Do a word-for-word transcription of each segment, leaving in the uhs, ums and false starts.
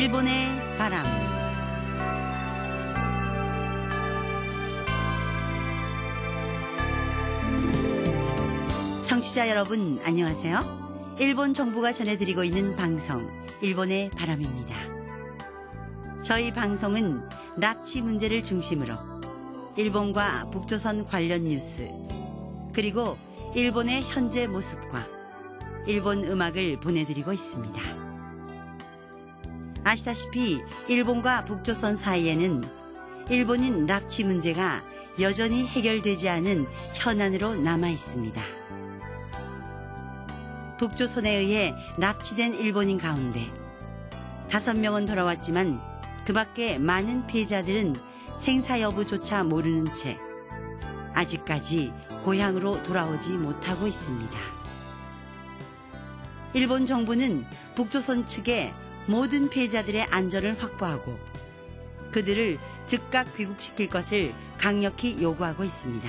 일본의 바람. 청취자 여러분 안녕하세요. 일본 정부가 전해드리고 있는 방송 일본의 바람입니다. 저희 방송은 납치 문제를 중심으로 일본과 북조선 관련 뉴스, 그리고 일본의 현재 모습과 일본 음악을 보내드리고 있습니다. 아시다시피 일본과 북조선 사이에는 일본인 납치 문제가 여전히 해결되지 않은 현안으로 남아 있습니다. 북조선에 의해 납치된 일본인 가운데 다섯 명은 돌아왔지만 그 밖에 많은 피해자들은 생사 여부조차 모르는 채 아직까지 고향으로 돌아오지 못하고 있습니다. 일본 정부는 북조선 측에 모든 피해자들의 안전을 확보하고 그들을 즉각 귀국시킬 것을 강력히 요구하고 있습니다.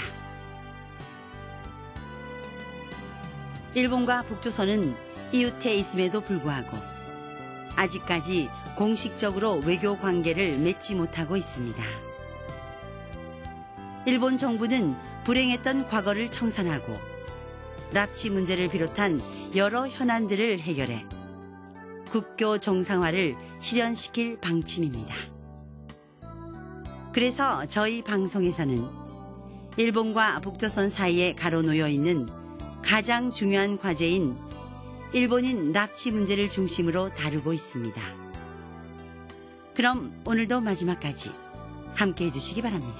일본과 북조선은 이웃해 있음에도 불구하고 아직까지 공식적으로 외교 관계를 맺지 못하고 있습니다. 일본 정부는 불행했던 과거를 청산하고 납치 문제를 비롯한 여러 현안들을 해결해 국교 정상화를 실현시킬 방침입니다. 그래서 저희 방송에서는 일본과 북조선 사이에 가로놓여 있는 가장 중요한 과제인 일본인 납치 문제를 중심으로 다루고 있습니다. 그럼 오늘도 마지막까지 함께 해주시기 바랍니다.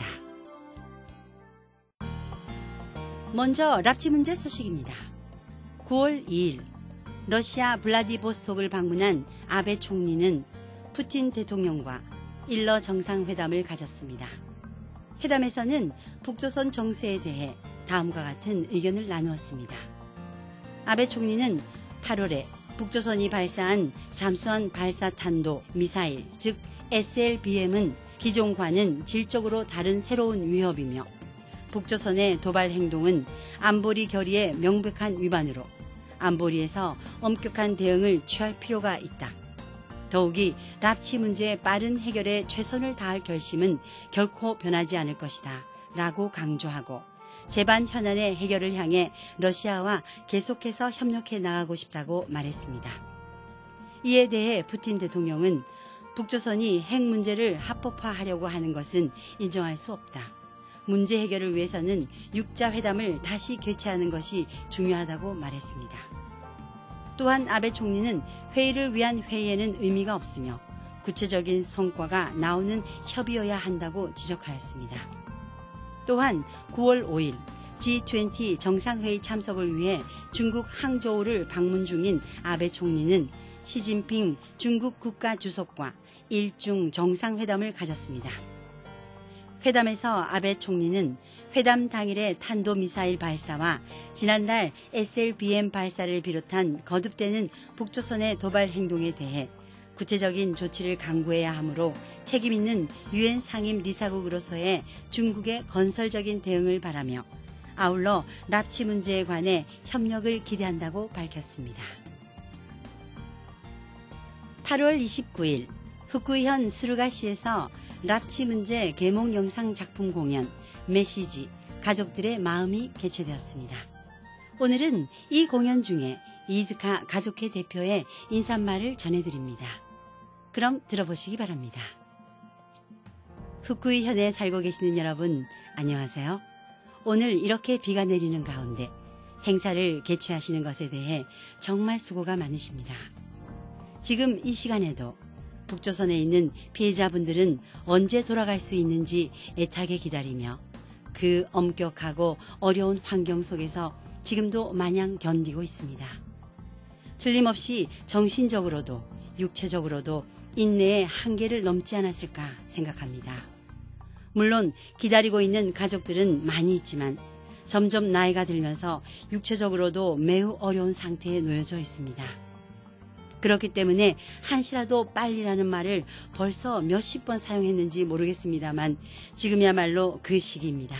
먼저 납치 문제 소식입니다. 구월 이일 러시아 블라디보스톡을 방문한 아베 총리는 푸틴 대통령과 일러 정상회담을 가졌습니다. 회담에서는 북조선 정세에 대해 다음과 같은 의견을 나누었습니다. 아베 총리는 팔월에 북조선이 발사한 잠수함 발사 탄도 미사일, 즉 에스엘비엠은 기존과는 질적으로 다른 새로운 위협이며 북조선의 도발 행동은 안보리 결의의 명백한 위반으로 안보리에서 엄격한 대응을 취할 필요가 있다. 더욱이 납치 문제의 빠른 해결에 최선을 다할 결심은 결코 변하지 않을 것이다 라고 강조하고 재반 현안의 해결을 향해 러시아와 계속해서 협력해 나가고 싶다고 말했습니다. 이에 대해 푸틴 대통령은 북조선이 핵 문제를 합법화하려고 하는 것은 인정할 수 없다. 문제 해결을 위해서는 육자 회담을 다시 개최하는 것이 중요하다고 말했습니다. 또한 아베 총리는 회의를 위한 회의에는 의미가 없으며 구체적인 성과가 나오는 협의여야 한다고 지적하였습니다. 또한 구월 오일 지 이십 정상회의 참석을 위해 중국 항저우를 방문 중인 아베 총리는 시진핑 중국 국가주석과 일중 정상회담을 가졌습니다. 회담에서 아베 총리는 회담 당일의 탄도미사일 발사와 지난달 에스엘비엠 발사를 비롯한 거듭되는 북조선의 도발 행동에 대해 구체적인 조치를 강구해야 하므로 책임있는 유엔 상임 리사국으로서의 중국의 건설적인 대응을 바라며 아울러 납치 문제에 관해 협력을 기대한다고 밝혔습니다. 팔월 이십구일 후쿠이현 스루가시에서 납치 문제 계몽 영상 작품 공연 메시지 가족들의 마음이 개최되었습니다. 오늘은 이 공연 중에 이즈카 가족회 대표의 인사말을 전해드립니다. 그럼 들어보시기 바랍니다. 후쿠이현에 살고 계시는 여러분 안녕하세요. 오늘 이렇게 비가 내리는 가운데 행사를 개최하시는 것에 대해 정말 수고가 많으십니다. 지금 이 시간에도 북조선에 있는 피해자분들은 언제 돌아갈 수 있는지 애타게 기다리며 그 엄격하고 어려운 환경 속에서 지금도 마냥 견디고 있습니다. 틀림없이 정신적으로도 육체적으로도 인내의 한계를 넘지 않았을까 생각합니다. 물론 기다리고 있는 가족들은 많이 있지만 점점 나이가 들면서 육체적으로도 매우 어려운 상태에 놓여져 있습니다. 그렇기 때문에 한시라도 빨리라는 말을 벌써 몇십 번 사용했는지 모르겠습니다만 지금이야말로 그 시기입니다.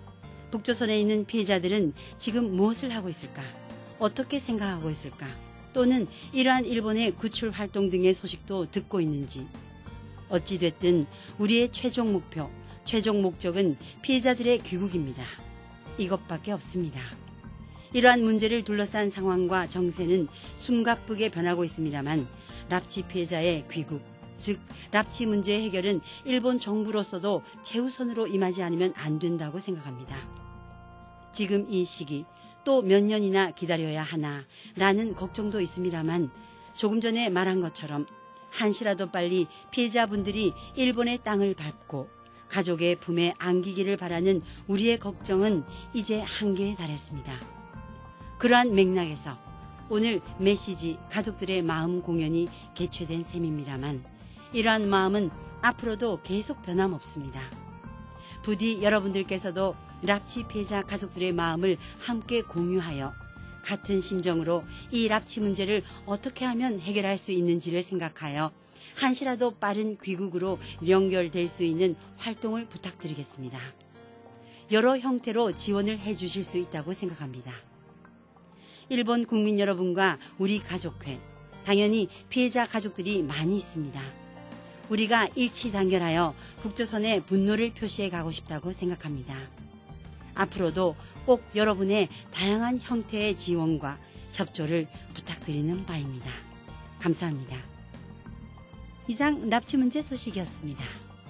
북조선에 있는 피해자들은 지금 무엇을 하고 있을까? 어떻게 생각하고 있을까? 또는 이러한 일본의 구출 활동 등의 소식도 듣고 있는지. 어찌됐든 우리의 최종 목표, 최종 목적은 피해자들의 귀국입니다. 이것밖에 없습니다. 이러한 문제를 둘러싼 상황과 정세는 숨가쁘게 변하고 있습니다만 납치 피해자의 귀국, 즉 납치 문제의 해결은 일본 정부로서도 최우선으로 임하지 않으면 안 된다고 생각합니다. 지금 이 시기 또 몇 년이나 기다려야 하나라는 걱정도 있습니다만 조금 전에 말한 것처럼 한시라도 빨리 피해자분들이 일본의 땅을 밟고 가족의 품에 안기기를 바라는 우리의 걱정은 이제 한계에 달했습니다. 그러한 맥락에서 오늘 메시지 가족들의 마음 공연이 개최된 셈입니다만 이러한 마음은 앞으로도 계속 변함없습니다. 부디 여러분들께서도 납치 피해자 가족들의 마음을 함께 공유하여 같은 심정으로 이 납치 문제를 어떻게 하면 해결할 수 있는지를 생각하여 한시라도 빠른 귀국으로 연결될 수 있는 활동을 부탁드리겠습니다. 여러 형태로 지원을 해주실 수 있다고 생각합니다. 일본 국민 여러분과 우리 가족회, 당연히 피해자 가족들이 많이 있습니다. 우리가 일치단결하여 북조선의 분노를 표시해 가고 싶다고 생각합니다. 앞으로도 꼭 여러분의 다양한 형태의 지원과 협조를 부탁드리는 바입니다. 감사합니다. 이상 납치 문제 소식이었습니다.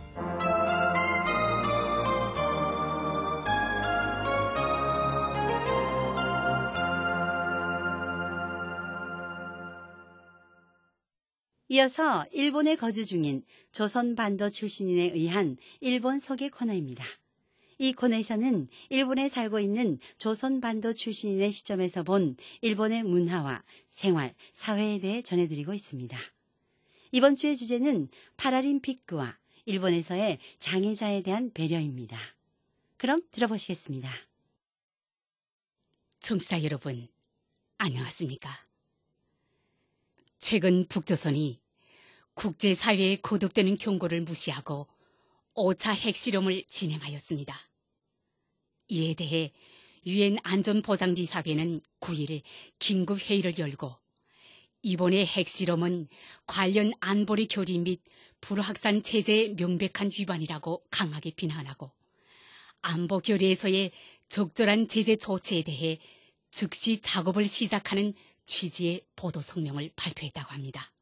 이어서 일본에 거주 중인 조선반도 출신인에 의한 일본 소개 코너입니다. 이 코너에서는 일본에 살고 있는 조선반도 출신인의 시점에서 본 일본의 문화와 생활, 사회에 대해 전해드리고 있습니다. 이번 주의 주제는 파라림피크와 일본에서의 장애자에 대한 배려입니다. 그럼 들어보시겠습니다. 청취자 여러분, 안녕하십니까? 최근 북조선이 국제사회에 거듭되는 경고를 무시하고 오 차 핵실험을 진행하였습니다. 이에 대해 유엔 안전보장이사회는 구 일 긴급회의를 열고 이번의 핵실험은 관련 안보리 교리 및 불확산 체제의 명백한 위반이라고 강하게 비난하고 안보 교리에서의 적절한 제재 조치에 대해 즉시 작업을 시작하는 취지의 보도 성명을 발표했다고 합니다.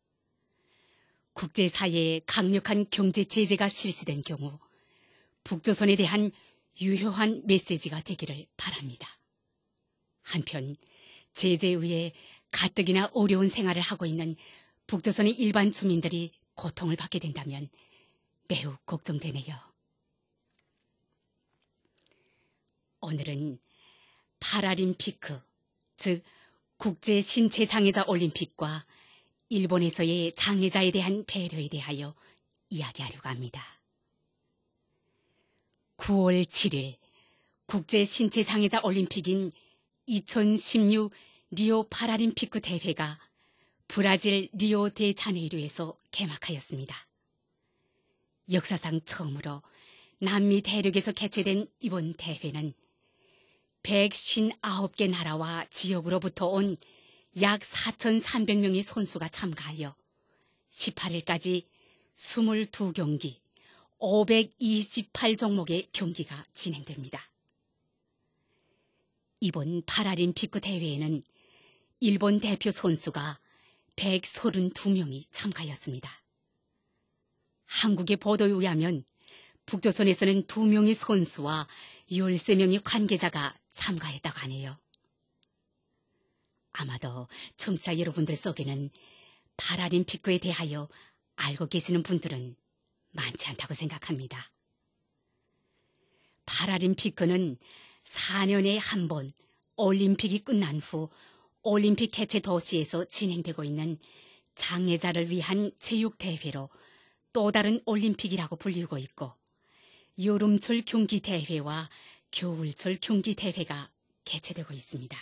국제사회에 강력한 경제 제재가 실시된 경우 북조선에 대한 유효한 메시지가 되기를 바랍니다. 한편 제재에 의해 가뜩이나 어려운 생활을 하고 있는 북조선의 일반 주민들이 고통을 받게 된다면 매우 걱정되네요. 오늘은 파라림피크, 즉 국제신체장애자 올림픽과 일본에서의 장애자에 대한 배려에 대하여 이야기하려고 합니다. 구월 칠일 국제신체장애자 올림픽인 이천십육 리오 파라림피크 대회가 브라질 리오 데 자네이루에서 개막하였습니다. 역사상 처음으로 남미 대륙에서 개최된 이번 대회는 백오십구 개 나라와 지역으로부터 온 약 사천삼백 명의 선수가 참가하여 십팔일까지 이십이 경기, 오백이십팔 종목의 경기가 진행됩니다. 이번 파라림피크 대회에는 일본 대표 선수가 백삼십이 명이 참가하였습니다. 한국의 보도에 의하면 북조선에서는 두 명의 선수와 열세 명의 관계자가 참가했다고 하네요. 아마도 청취자 여러분들 속에는 파라림피크에 대하여 알고 계시는 분들은 많지 않다고 생각합니다. 파라림피크는 사 년에 한 번 올림픽이 끝난 후 올림픽 개최 도시에서 진행되고 있는 장애자를 위한 체육대회로 또 다른 올림픽이라고 불리고 있고 여름철 경기대회와 겨울철 경기대회가 개최되고 있습니다.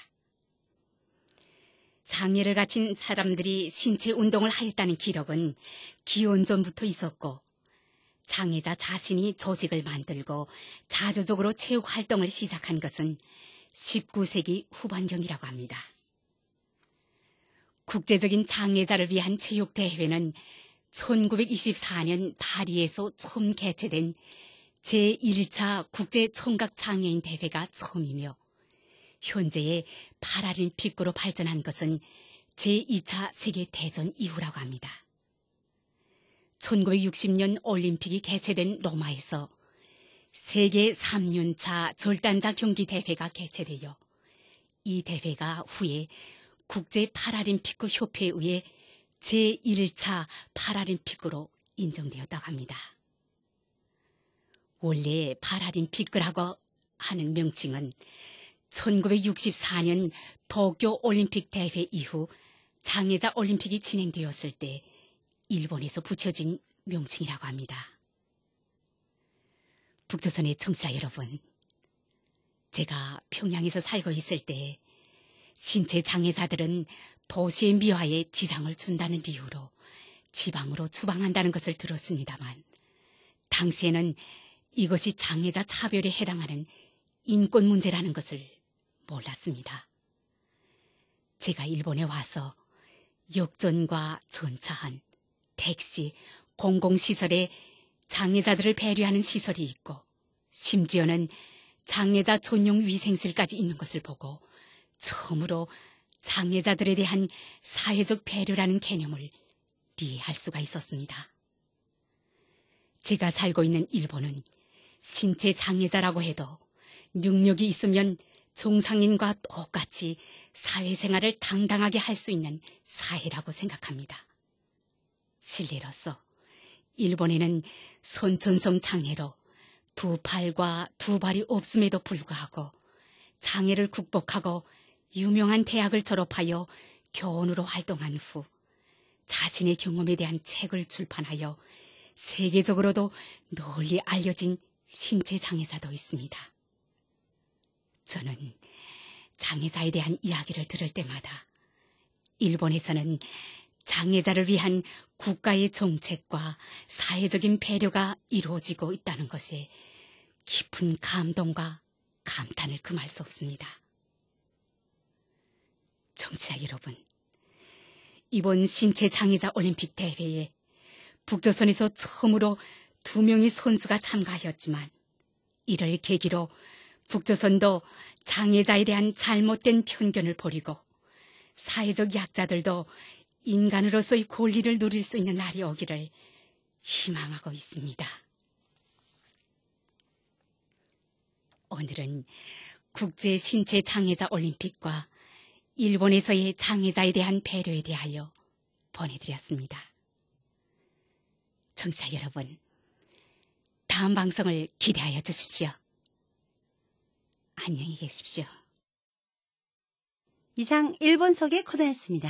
장애를 가진 사람들이 신체 운동을 하였다는 기록은 기원전부터 있었고 장애자 자신이 조직을 만들고 자주적으로 체육 활동을 시작한 것은 십구 세기 후반경이라고 합니다. 국제적인 장애자를 위한 체육대회는 천구백이십사 년 파리에서 처음 개최된 제일 차 국제청각장애인 대회가 처음이며 현재의 파라림픽으로 발전한 것은 제이 차 세계대전 이후라고 합니다. 천구백육십 년 올림픽이 개최된 로마에서 세계 삼 년차 절단자 경기 대회가 개최되어 이 대회가 후에 국제 파라림픽 협회에 의해 제일 차 파라림픽으로 인정되었다고 합니다. 원래 파라림픽이라고 하는 명칭은 천구백육십사 년 도쿄 올림픽 대회 이후 장애자 올림픽이 진행되었을 때 일본에서 붙여진 명칭이라고 합니다. 북조선의 청취자 여러분, 제가 평양에서 살고 있을 때 신체 장애자들은 도시의 미화에 지장을 준다는 이유로 지방으로 추방한다는 것을 들었습니다만 당시에는 이것이 장애자 차별에 해당하는 인권 문제라는 것을 몰랐습니다. 제가 일본에 와서 역전과 전차한, 택시, 공공시설에 장애자들을 배려하는 시설이 있고 심지어는 장애자 전용 위생실까지 있는 것을 보고 처음으로 장애자들에 대한 사회적 배려라는 개념을 이해할 수가 있었습니다. 제가 살고 있는 일본은 신체 장애자라고 해도 능력이 있으면 정상인과 똑같이 사회생활을 당당하게 할 수 있는 사회라고 생각합니다. 실례로서 일본에는 선천성 장애로 두 팔과 두 발이 없음에도 불구하고 장애를 극복하고 유명한 대학을 졸업하여 교원으로 활동한 후 자신의 경험에 대한 책을 출판하여 세계적으로도 널리 알려진 신체 장애자도 있습니다. 저는 장애자에 대한 이야기를 들을 때마다 일본에서는 장애자를 위한 국가의 정책과 사회적인 배려가 이루어지고 있다는 것에 깊은 감동과 감탄을 금할 수 없습니다. 청취자 여러분, 이번 신체 장애자 올림픽 대회에 북조선에서 처음으로 두 명의 선수가 참가하였지만 이를 계기로 북조선도 장애자에 대한 잘못된 편견을 버리고 사회적 약자들도 인간으로서의 권리를 누릴 수 있는 날이 오기를 희망하고 있습니다. 오늘은 국제 신체 장애자 올림픽과 일본에서의 장애자에 대한 배려에 대하여 보내드렸습니다. 청취자 여러분, 다음 방송을 기대하여 주십시오. 안녕히 계십시오. 이상 일본석의 코너였습니다.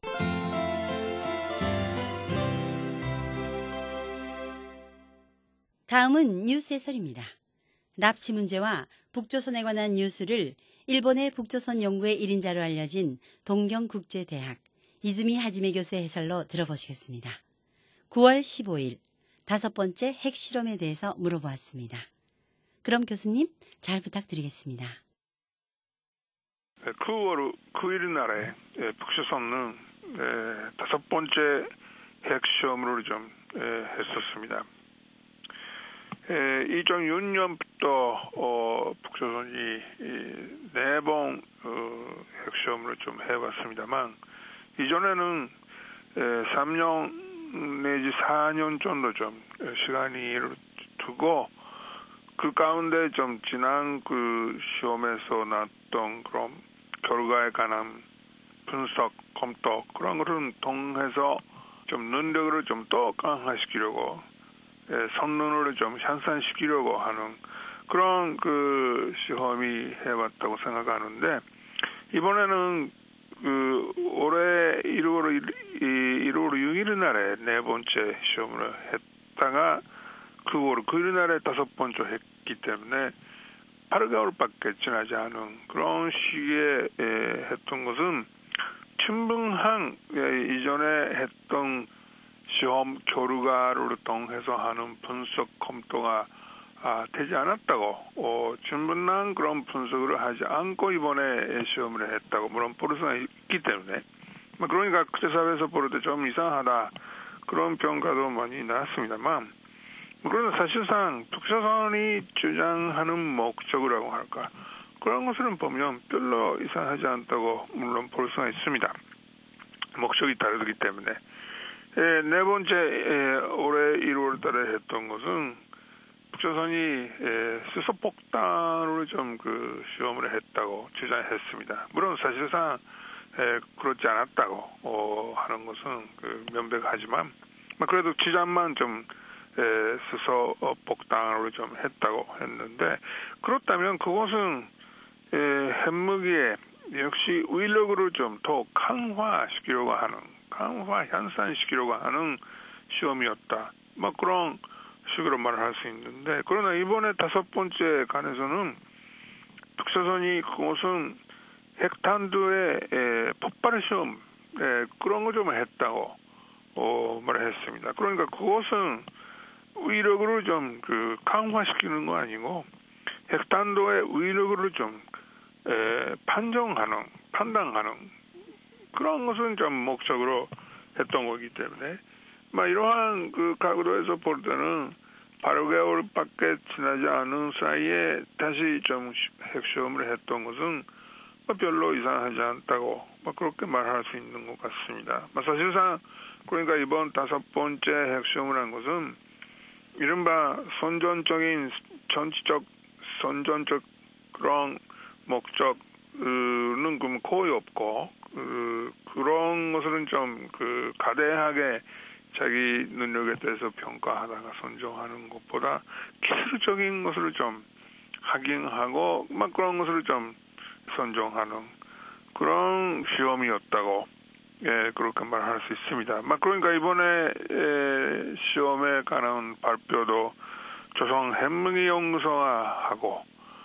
다음은 뉴스 해설입니다. 납치 문제와 북조선에 관한 뉴스를 일본의 북조선 연구의 일 인자로 알려진 동경국제대학 이즈미 하지메 교수의 해설로 들어보시겠습니다. 구월 십오일 다섯 번째 핵실험에 대해서 물어보았습니다. 그럼 교수님 잘 부탁드리겠습니다. 구월 구일 날에 북조선은 다섯 번째 핵시험을 좀 했었습니다. 이천육 년부터 어, 북조선이 네 번 어, 핵시험을 좀 해왔습니다만 이전에는 삼 년 내지 사 년 정도 좀 시간이 두고 그 가운데 좀 지난 그 시험에서 나왔던 그런 결과에 관한 분석, 검토 그런 것을 통해서 좀 능력을 좀 더 강화시키려고 성능을 좀 향상시키려고 하는 그런 그 시험이 해왔다고 생각하는데 이번에는 그 올해 일월 육일 날에 네 번째 시험을 했다가 구월 구일 날에 다섯 번째 했기 때문에 팔 개월밖에 지나지 않은 그런 시기에 했던 것은 충분한 이전에 했던 시험 결과를 통해서 하는 분석 검토가 아, 되지 않았다고 어, 충분한 그런 분석을 하지 않고 이번에 시험을 했다고 물론 보를 수가 있기 때문에 그러니까 국제사회에서 볼 때 좀 이상하다 그런 평가도 많이 나왔습니다만, 그러나 사실상 북조선이 주장하는 목적이라고 할까, 그런 것을 보면 별로 이상하지 않다고 물론 볼 수가 있습니다. 목적이 다르기 때문에. 에, 네 번째, 에, 올해 일월 달에 했던 것은 북조선이 에, 수소폭탄으로 좀 그 시험을 했다고 주장했습니다. 물론 사실상 에, 그렇지 않았다고 어, 하는 것은 그 명백하지만, 그래도 주장만 좀 에, 수소폭탄으로 좀 했다고 했는데, 그렇다면 그것은 에, 핵무기에 역시 위력으로 좀 더 강화시키려고 하는, 강화 향상시키려고 하는 시험이었다. 뭐 그런 식으로 말을 할 수 있는데, 그러나 이번에 다섯 번째 간에서는 북조선이 그것은 핵탄두의 에, 폭발 시험 에, 그런 거 좀 했다고 어, 말을 했습니다. 그러니까 그것은 위력으로 좀 그 강화시키는 거 아니고 핵탄두의 위력으로 좀 에, 판정하는, 판단하는 그런 것은 좀 목적으로 했던 거기 때문에, 막 이러한 그 각도에서 볼 때는 팔 개월밖에 지나지 않은 사이에 다시 좀 핵시험을 했던 것은 별로 이상하지 않다고 막 그렇게 말할 수 있는 것 같습니다. 사실상 그러니까 이번 다섯 번째 핵시험을 한 것은 이른바 선전적인 정치적 선전적 그런 목적은 그럼 거의 없고, 그, 그런 것은 좀 그 가대하게 자기 능력에 대해서 평가하다가 선정하는 것보다 기술적인 것을 좀 확인하고 막 그런 것을 좀 선정하는 그런 시험이었다고 예 그렇게 말할 수 있습니다. 막 그러니까 이번에 에, 시험에 관한 발표도 조선 핵무기 연구소하고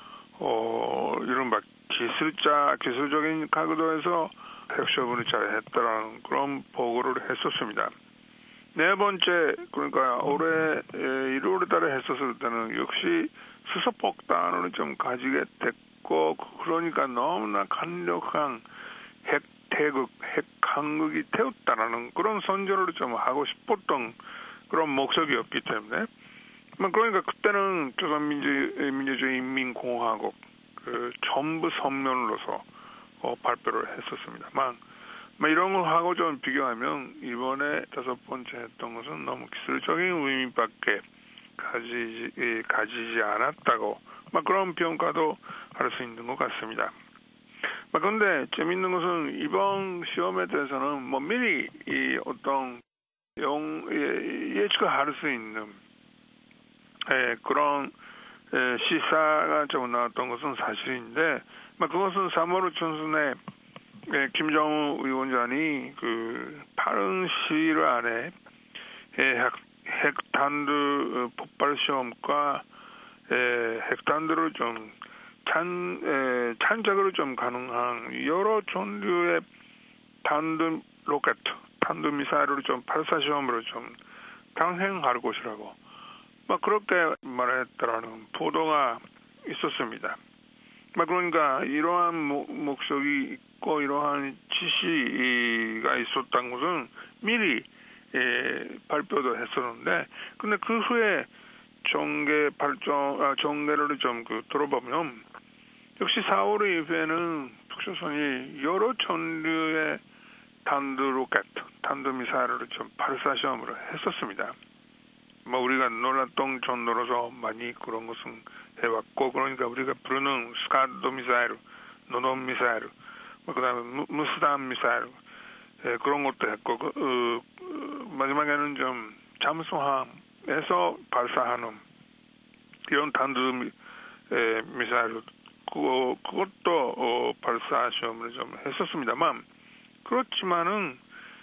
어 이른바 기술자 기술적인 각도에서 핵시험을 잘 했다라는 그런 보고를 했었습니다. 네 번째, 그러니까 올해 일월 달에 했었을 때는 역시 수소폭탄을 좀 가지게 됐고, 그러니까 너무나 강력한 핵 태극, 핵 강국이 되었다라는 그런 선전을 좀 하고 싶었던 그런 목적이었기 때문에, 그러니까 그때는 조선민주주의 인민공화국 그 전부 성명으로서 어, 발표를 했었습니다만, 뭐 이런 거 하고 좀 비교하면 이번에 다섯 번째 했던 것은 너무 기술적인 의미밖에 가지지, 가지지 않았다고 막 그런 평가도 할 수 있는 것 같습니다. 그런데 재밌는 것은 이번 시험에 대해서는 뭐 미리 이 어떤 영, 예, 예측할 수 있는 예, 그런 예, 시사가 좀 나왔던 것은 사실인데, 그것은 삼월 중순에 예, 김정우 위원장이 그 빠른 시일 안에 예, 핵, 핵탄두 폭발 시험과 예, 핵탄두를 좀 찬, 예, 찬작으로 좀 가능한 여러 종류의 탄두 로켓, 탄두 미사일을 좀 발사 시험으로 좀 강행할 것이라고 막 그렇게 말했다라는 보도가 있었습니다. 그러니까 이러한 목적이 있고 이러한 지시가 있었다는 것은 미리 예, 발표도 했었는데, 근데 그 후에 정계 발전, 아, 정계를 좀 그 들어보면 역시 사월 이후에는 북조선이 여러 종류의 탄두 로켓, 탄두 미사일을 좀 발사 시험을 했었습니다. 뭐 우리가 놀랐던 정도로서 많이 그런 것은 해왔고, 그러니까 우리가 부르는 스카드 미사일, 노돔 미사일, 뭐 그다음에 무스담 미사일 예, 그런 것도 했고, 그, 어, 마지막에는 좀 잠수함에서 발사하는 이런 탄두 예, 미사일 그거 그것도 어, 발사 시험을 좀 했었습니다만, 그렇지만은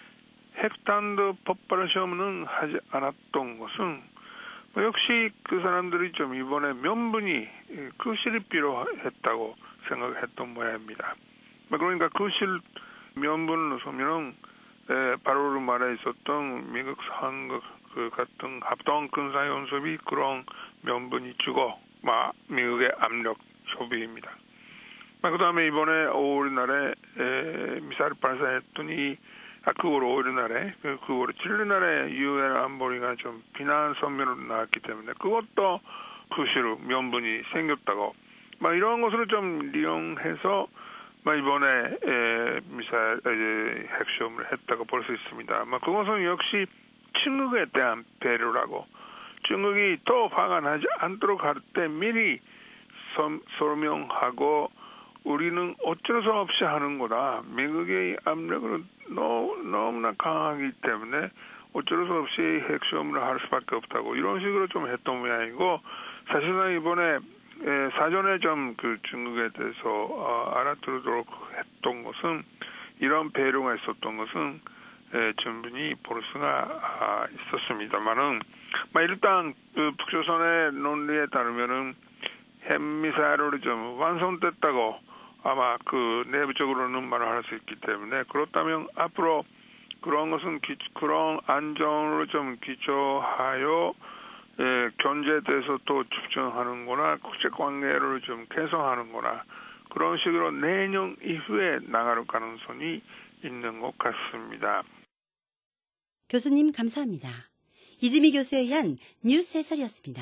핵탄두 폭발 시험은 하지 않았던 것은 역시 그 사람들이 좀 이번에 명분이 그실이 필요했다고 생각했던 모양입니다. 그러니까 그실 명분을 보면은 바로 말에 있었던 미국 한국 그 같은 합동 군사 연습이 그런 명분이 주고 막 미국의 압력 소비입니다. 그 다음에 이번에 오월 날에 에, 미사일 발사했더니 아, 구월 오일 날에, 그 구월 칠일 날에 유엔 안보리가 좀 비난 성명을 나왔기 때문에 그것도 수시로 명분이 생겼다고, 막 이런 것으로 좀 이용해서 막 이번에 에, 미사일, 에, 핵시험을 했다고 볼 수 있습니다. 막 그것은 역시 중국에 대한 배려라고, 중국이 또 화가 나지 않도록 할 때 미리 서, 설명하고 우리는 어쩔 수 없이 하는 거다. 미국의 압력은 너무, 너무나 강하기 때문에 어쩔 수 없이 핵시험을 할 수밖에 없다고, 이런 식으로 좀 했던 모양이고, 사실상 이번에 에, 사전에 좀 그 중국에 대해서 어, 알아들도록 했던 것은, 이런 배려가 있었던 것은 에, 충분히 볼 수가 아, 있었습니다만은, 일단 그 북조선의 논리에 따르면은 핵미사일을 좀 완성됐다고 아마 그 내부적으로는 말을 할 수 있기 때문에, 그렇다면 앞으로 그런 것은 기, 그런 안정으로 좀 기초하여 예, 경제에 대해서 또 집중하는 거나 국제 관계를 좀 개선하는 거나 그런 식으로 내년 이후에 나갈 가능성이 있는 것 같습니다. 교수님 감사합니다. 이지미 교수에 의한 뉴스 해설이었습니다.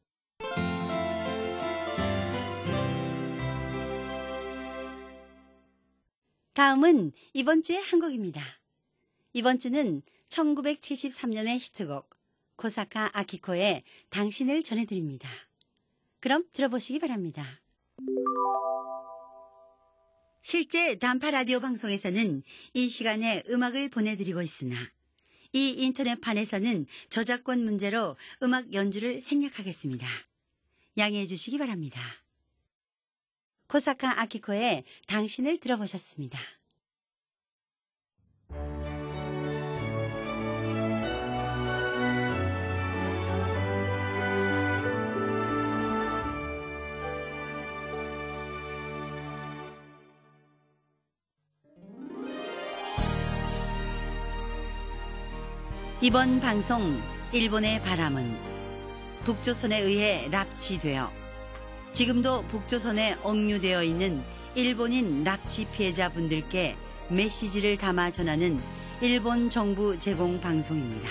다음은 이번 주의 한 곡입니다. 이번 주는 천구백칠십삼 년의 히트곡 코사카 아키코의 당신을 전해드립니다. 그럼 들어보시기 바랍니다. 실제 단파 라디오 방송에서는 이 시간에 음악을 보내드리고 있으나 이 인터넷판에서는 저작권 문제로 음악 연주를 생략하겠습니다. 양해해 주시기 바랍니다. 코사카 아키코의 당신을 들어보셨습니다. 이번 방송 일본의 바람은 북조선에 의해 납치되어 지금도 북조선에 억류되어 있는 일본인 납치 피해자분들께 메시지를 담아 전하는 일본 정부 제공 방송입니다.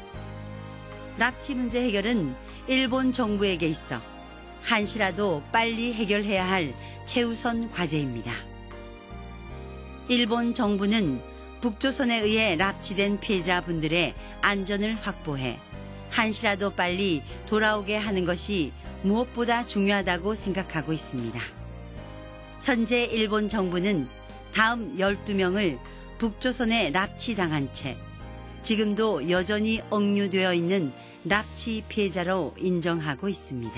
납치 문제 해결은 일본 정부에게 있어 한시라도 빨리 해결해야 할 최우선 과제입니다. 일본 정부는 북조선에 의해 납치된 피해자분들의 안전을 확보해 한시라도 빨리 돌아오게 하는 것이 무엇보다 중요하다고 생각하고 있습니다. 현재 일본 정부는 다음 열두 명을 북조선에 납치당한 채 지금도 여전히 억류되어 있는 납치 피해자로 인정하고 있습니다.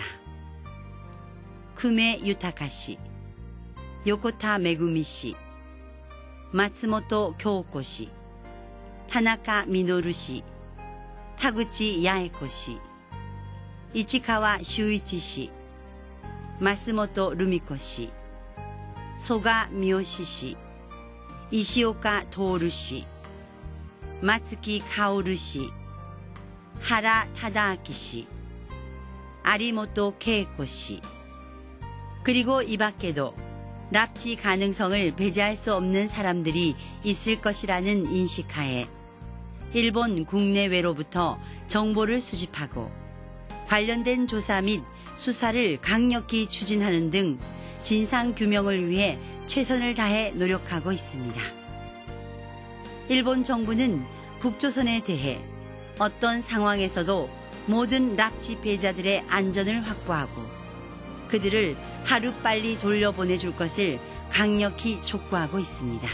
쿠메 유타카 씨, 요코타 메구미 씨, 마츠모토 교코 씨, 타나카 미노루 씨, 타구치 야에코 씨, 이치카와 슈이치 씨, 마스모토 루미코 씨, 소가 미요시 씨, 이시오카 도오루 씨, 마츠키 카오루 씨, 하라 타다아키 씨, 아리모토 케이코 씨, 그리고 이 밖에도 납치 가능성을 배제할 수 없는 사람들이 있을 것이라는 인식하에 일본 국내외로부터 정보를 수집하고 관련된 조사 및 수사를 강력히 추진하는 등 진상규명을 위해 최선을 다해 노력하고 있습니다. 일본 정부는 북조선에 대해 어떤 상황에서도 모든 납치 피해자들의 안전을 확보하고 그들을 하루빨리 돌려보내줄 것을 강력히 촉구하고 있습니다.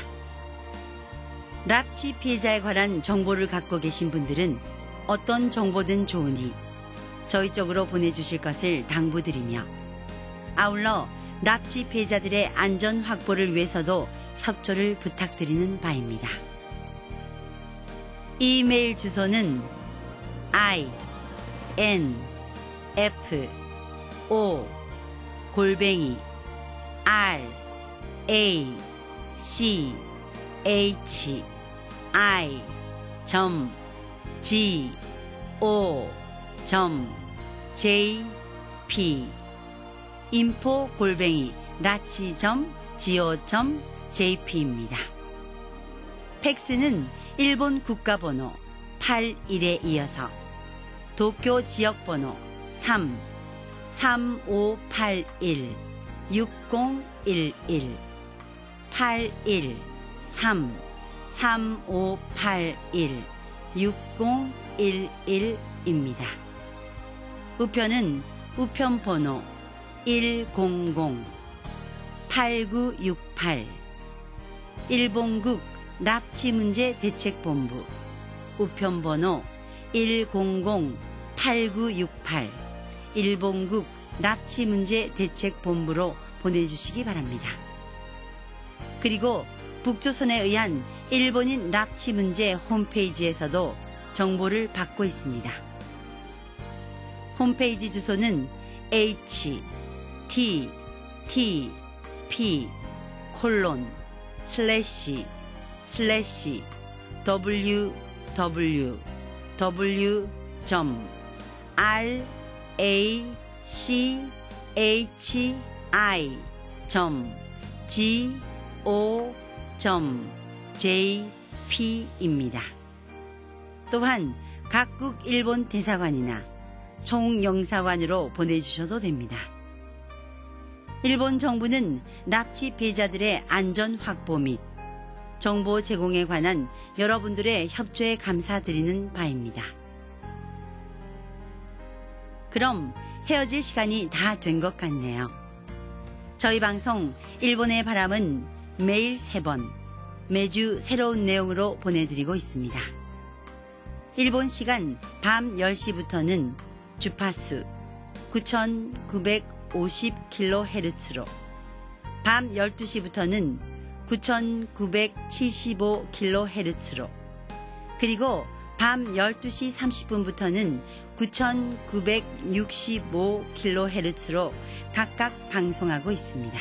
납치 피해자에 관한 정보를 갖고 계신 분들은 어떤 정보든 좋으니 저희 쪽으로 보내주실 것을 당부드리며 아울러 납치 피해자들의 안전 확보를 위해서도 협조를 부탁드리는 바입니다. 이메일 주소는 i n f o 골뱅이 r a c h i g o j p 인포 골뱅이 라치 지오 점 제이피입니다. 팩스는 일본 국가번호 팔십일에 이어서 도쿄 지역번호 삼 삼오팔일 육공일일 팔일 삼 삼오팔일 육공일일입니다. 우편은 우편번호 일공공 팔구육팔 일본국 납치문제대책본부 우편번호 일공공 팔구육팔 일본국 납치문제대책본부로 보내주시기 바랍니다. 그리고 북조선에 의한 일본인 납치문제 홈페이지에서도 정보를 받고 있습니다. 홈페이지 주소는 에이치 티 티 피 콜론 슬래시 슬래시 더블유 더블유 더블유 점 알 에이 씨 에이치 아이 점 지 오 점 제이 피입니다. 또한 각국 일본 대사관이나 총영사관으로 보내주셔도 됩니다. 일본 정부는 납치 피해자들의 안전 확보 및 정보 제공에 관한 여러분들의 협조에 감사드리는 바입니다. 그럼 헤어질 시간이 다 된 것 같네요. 저희 방송 일본의 바람은 매일 세 번, 매주 새로운 내용으로 보내드리고 있습니다. 일본 시간 밤 열 시부터는 주파수 구천구백오십 킬로헤르츠로, 밤 열두 시부터는 구천구백칠십오 킬로헤르츠로, 그리고 밤 열두 시 삼십 분부터는 구천구백육십오 킬로헤르츠로 각각 방송하고 있습니다.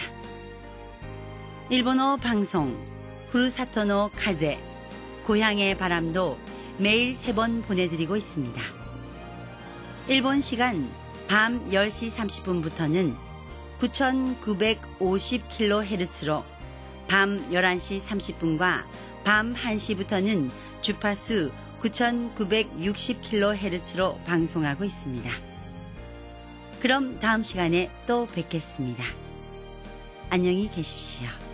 일본어 방송 후루사토노 카제 고향의 바람도 매일 세 번 보내드리고 있습니다. 일본 시간 밤 열 시 삼십 분부터는 구천구백오십 킬로헤르츠로 밤 열한 시 삼십 분과 밤 한 시부터는 주파수 구천구백육십 킬로헤르츠로 방송하고 있습니다. 그럼 다음 시간에 또 뵙겠습니다. 안녕히 계십시오.